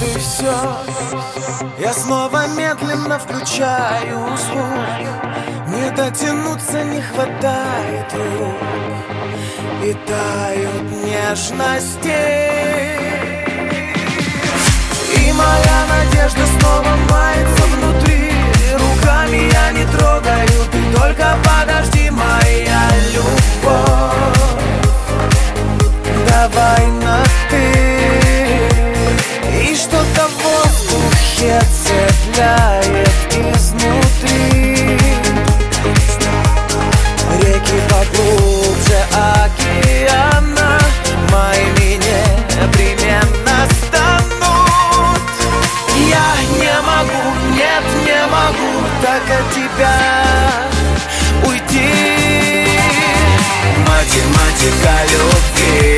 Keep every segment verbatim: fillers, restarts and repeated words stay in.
и все. Я снова медленно включаю звук. Не дотянуться не хватает рук. И тают нежности. И моя надежда снова мается внутри. Руками я не трогаю, ты только подожди, моя любовь. Давай на ты. И что-то в воздухе цепляет изнутри. Реки поглубже океана моими непременно станут. Я не могу, нет, не могу так от тебя уйти. Математика любви.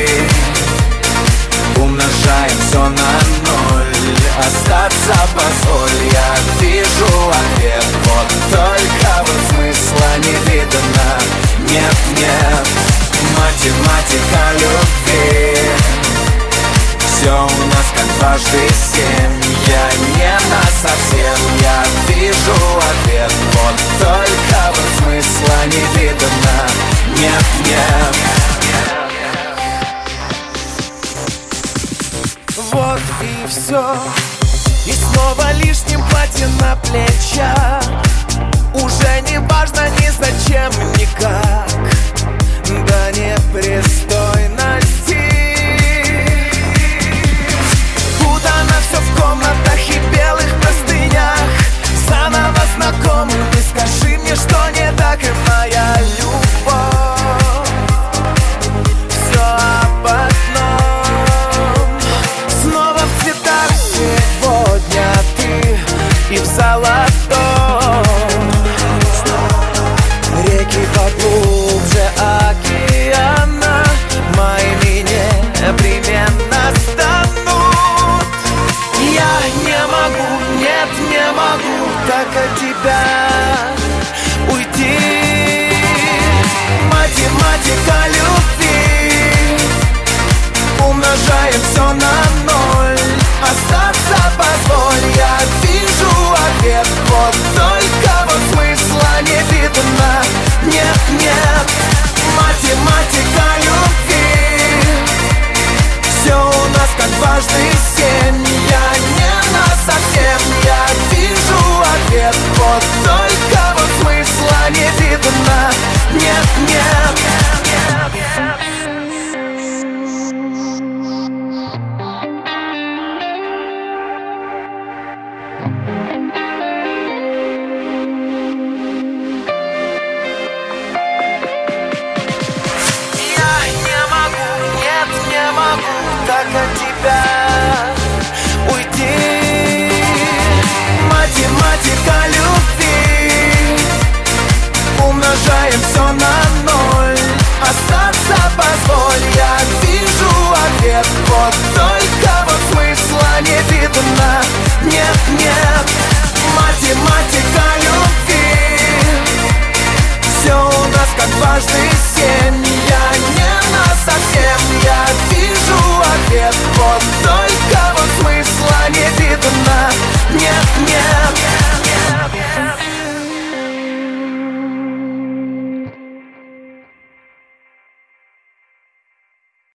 Умножаем все на ноль. Остаться позволь, я вижу ответ. Вот только вот смысла не видно. Нет, нет, математика любви. Все у нас как дважды семь. Я не насовсем, я вижу ответ. Вот только вот смысла не видно. Нет, нет. Вот и все. И снова лишним платье на плечах. Уже не важно ни зачем, никак. Да не пристойно.